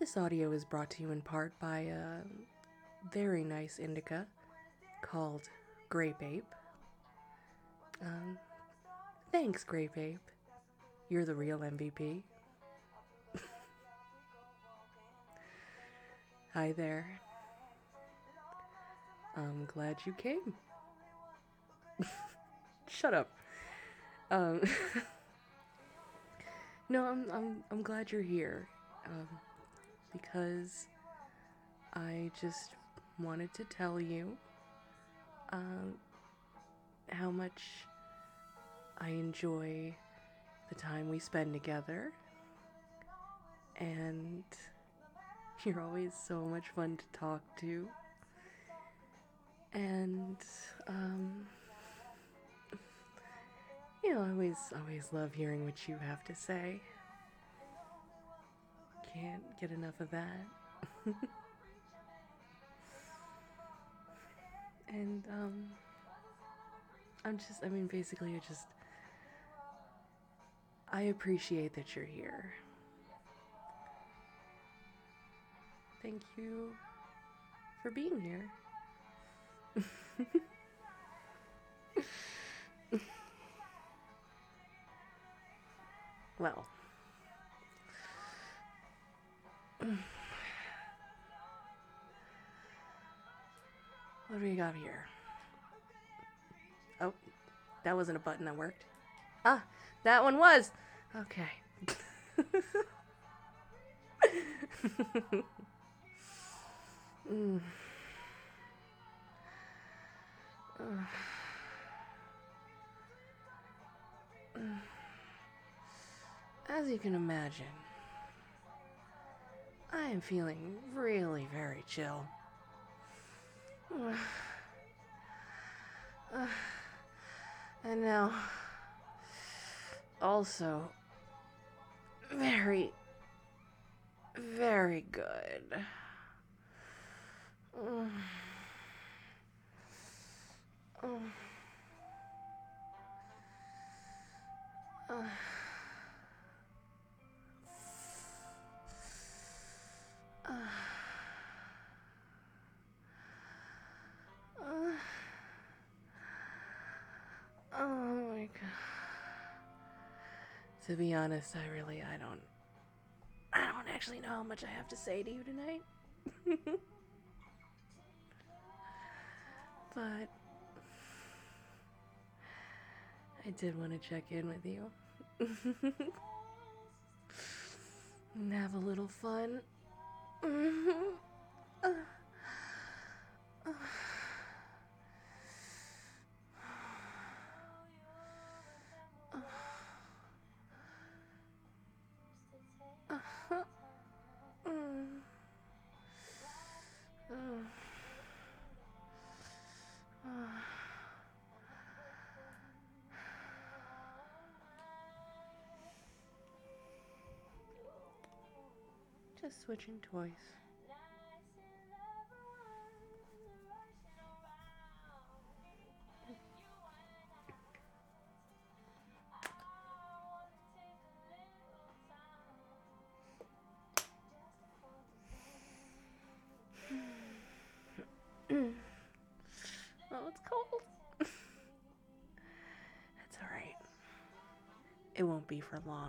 This audio is brought to you in part by a very nice indica called Grape Ape. Thanks, Grape Ape. You're the real MVP. Hi there. I'm glad you came. Shut up. No, I'm glad you're here. Because I just wanted to tell you how much I enjoy the time we spend together, and you're always so much fun to talk to, and I always love hearing what you have to say. Can't get enough of that. And I appreciate that you're here. Thank you for being here. Well, what do we got here? Oh, that wasn't a button that worked. Ah, that one was. Okay. As you can imagine, I am feeling really very chill. And now, also, very, very good. Oh my god. To be honest, I don't actually know how much I have to say to you tonight. But I did want to check in with you. And have a little fun. Just switching toys. Oh, it's cold. That's alright. It won't be for long.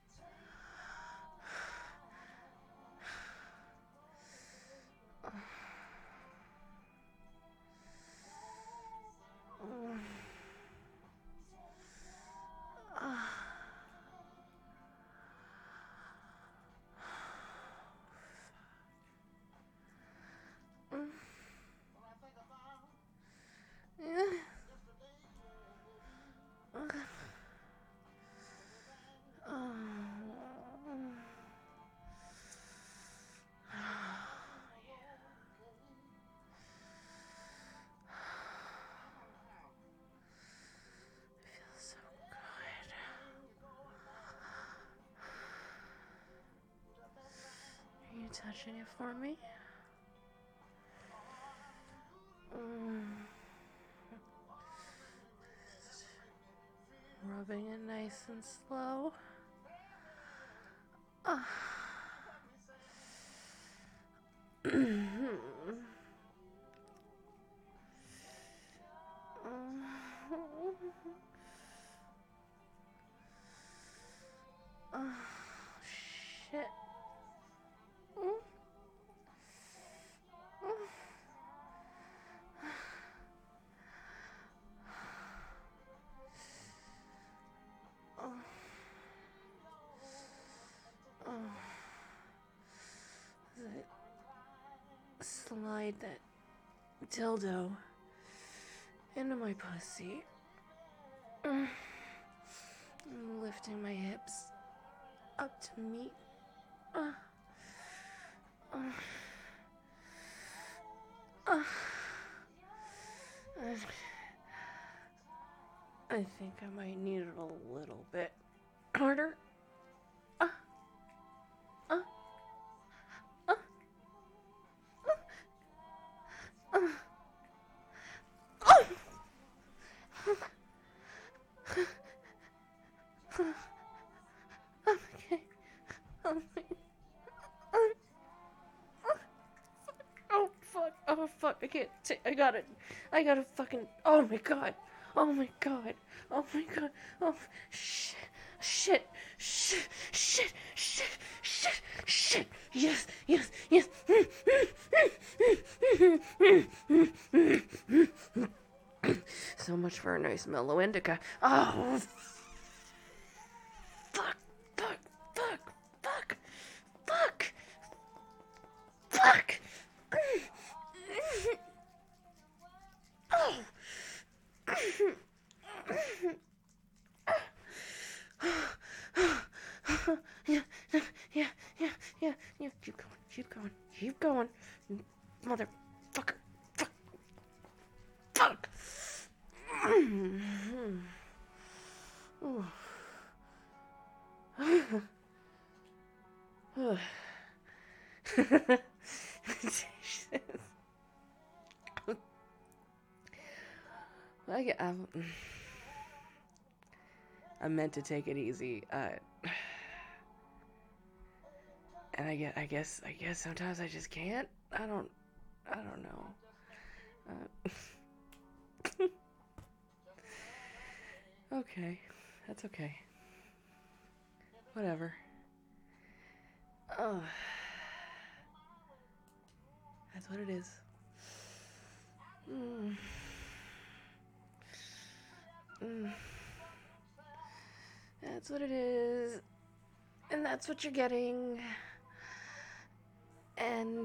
Touching it for me. Rubbing it nice and slow. slide that dildo into my pussy. I'm lifting my hips up to meet. I think I might need it a little bit harder. Okay. Oh fuck. Oh fuck. I can't. I got it. I gotta fucking. Oh my god. Oh my god. Oh my god. Oh shit. Shit. Shit. Shit. Shit. Shit. Shit. Yes. Yes. Yes. So much for a nice mellow indica. Oh. Fuck. Fuck. Fuck. Fuck. Fuck. Fuck. Oh. Yeah. Keep going, motherfucker. Fuck. I meant to take it easy, and I guess sometimes I just can't. I don't know. Okay, that's okay. Whatever. Oh, that's what it is. That's what it is. And that's what you're getting. And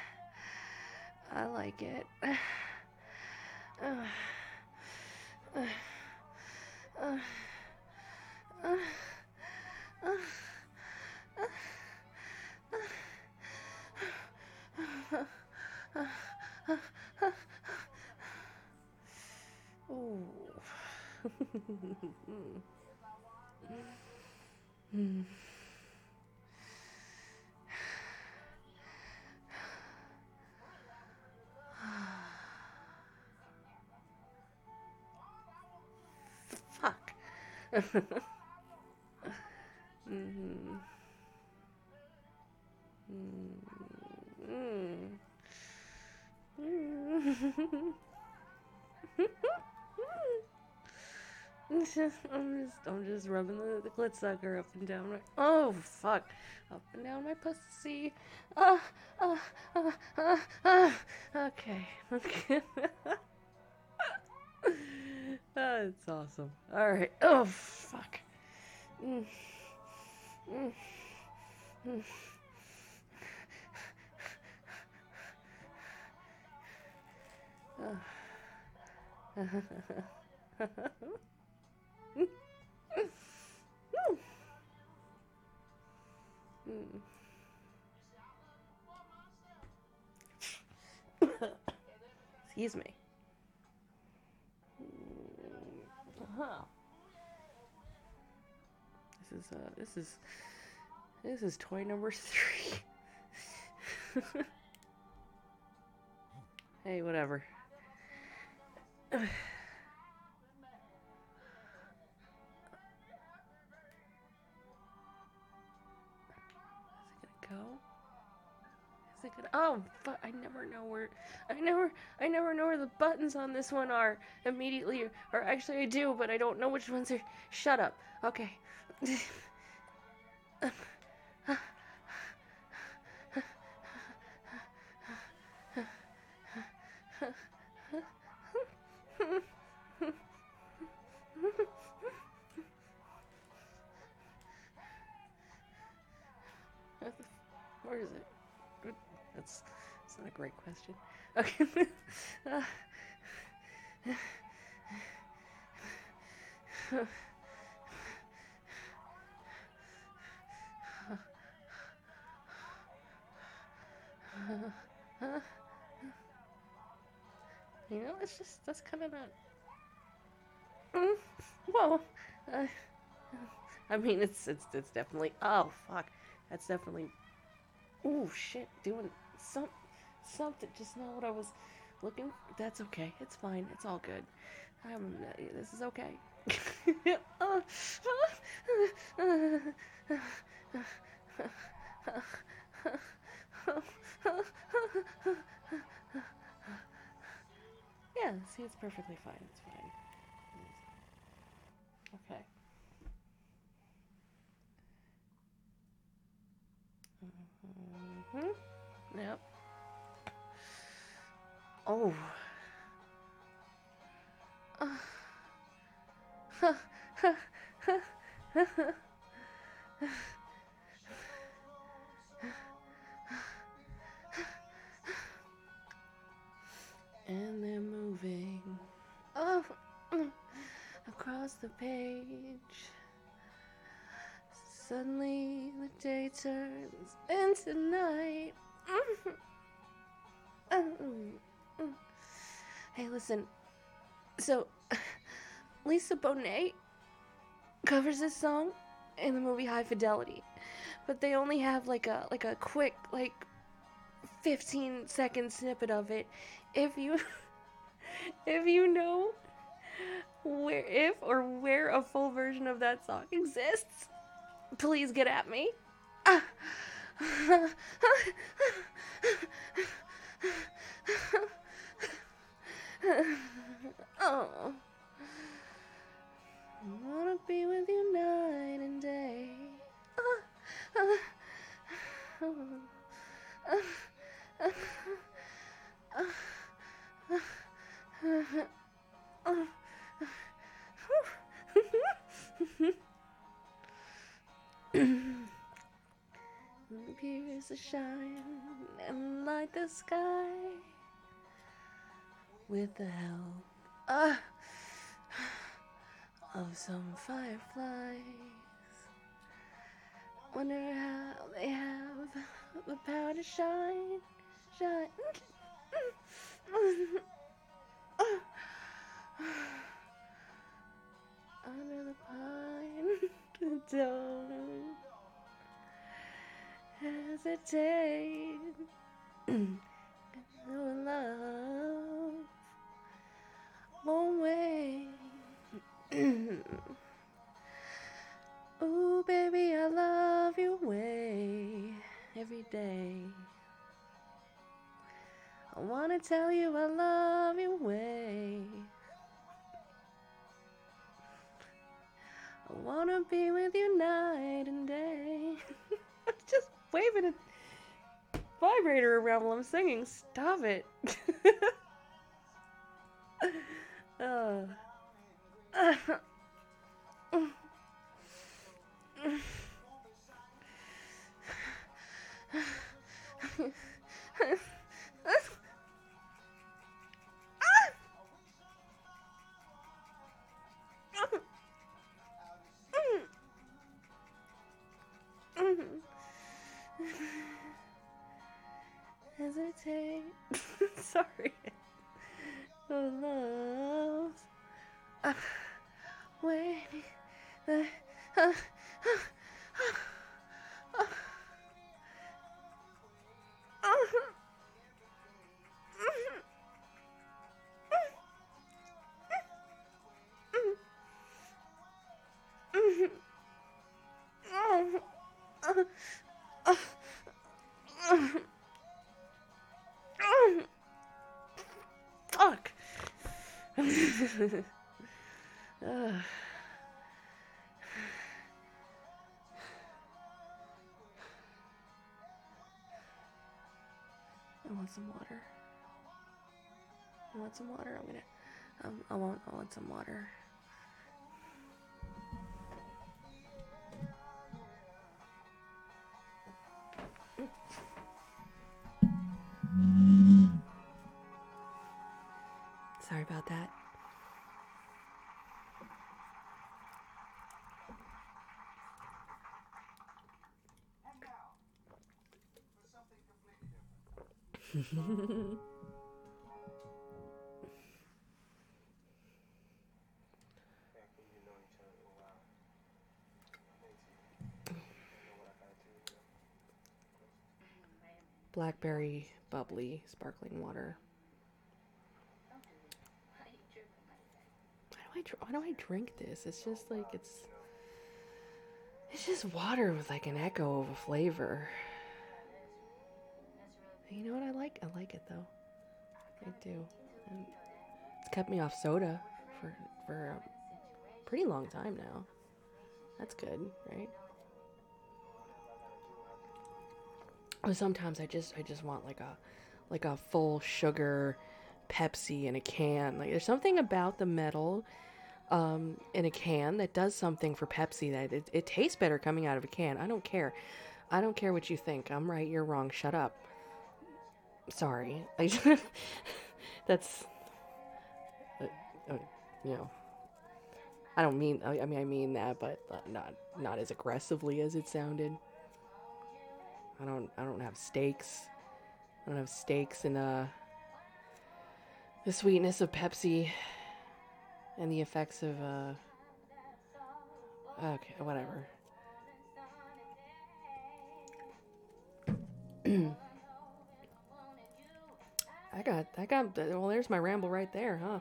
I like it. Oh. Fuck. I'm just rubbing the clit sucker up and down my. Oh fuck! Up and down my pussy. Okay. That's awesome. All right. Oh fuck. Excuse me. This is toy number 3. Hey, whatever. Is it gonna go? Is it gonna? Oh, fuck! I never know where the buttons on this one are immediately. Or actually, I do, but I don't know which ones are. Shut up. Okay. Where is it? That's That's not a great question. Okay. You know, that's kind of not. Well, uh, I mean, it's definitely. Oh fuck, that's definitely. Ooh shit, doing something. Just not what I was looking. That's okay. It's fine. It's all good. This is okay. Yeah, see, it's perfectly fine. It's fine. Okay. Yep. Oh. And they're moving across the page. Suddenly the day turns into night. Hey, listen. So, Lisa Bonet covers this song in the movie High Fidelity, but they only have like a quick 15-second snippet of it. If you if you know where a full version of that song exists, please get at me. Oh. I wanna be with you night and day. Appears to shine and light the sky with the help of some fireflies. Wonder how they have the power to shine. Under the pine, don't hesitate. Your love won't wait. Ooh, baby, I love you way every day. I wanna tell you I love you way. I wanna be with you night and day. I'm just waving a vibrator around while I'm singing. Stop it. Hesitate. Sorry. Oh, love. Wait. Fuck. I want some water. I want some water. I want some water. about that. Blackberry bubbly sparkling water. Why do I drink this? It's just like it's just water with like an echo of a flavor. You know what I like? I like it though. I do. And it's kept me off soda for a pretty long time now. That's good, right? But sometimes I just want like a full sugar Pepsi in a can. Like there's something about the metal in a can that does something for Pepsi that it tastes better coming out of a can. I don't care. I don't care what you think. I'm right, you're wrong. Shut up. Sorry. That's you know. I mean that, but not as aggressively as it sounded. I don't have stakes. I don't have stakes in the sweetness of Pepsi and the effects of okay, whatever. I got well, there's my ramble right there, huh?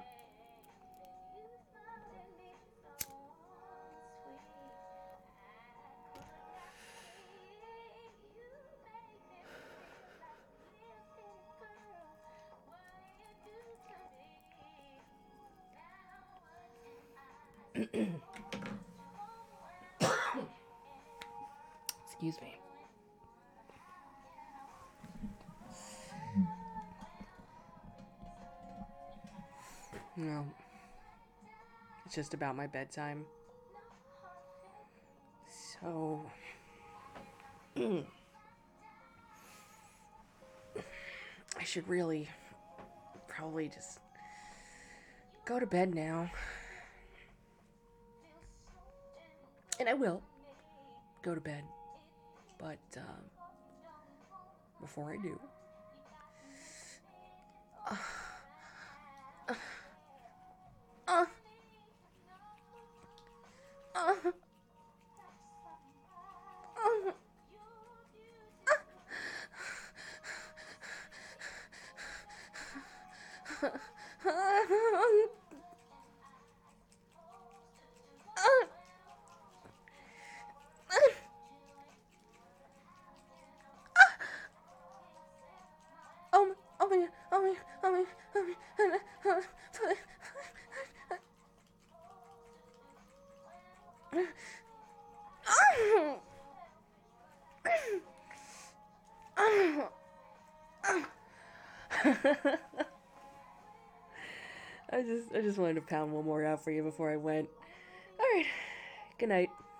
Excuse me. No. It's just about my bedtime. So I should really probably just go to bed now. And I will go to bed. But before I do, I just wanted to pound one more out for you before I went. All right. Good night.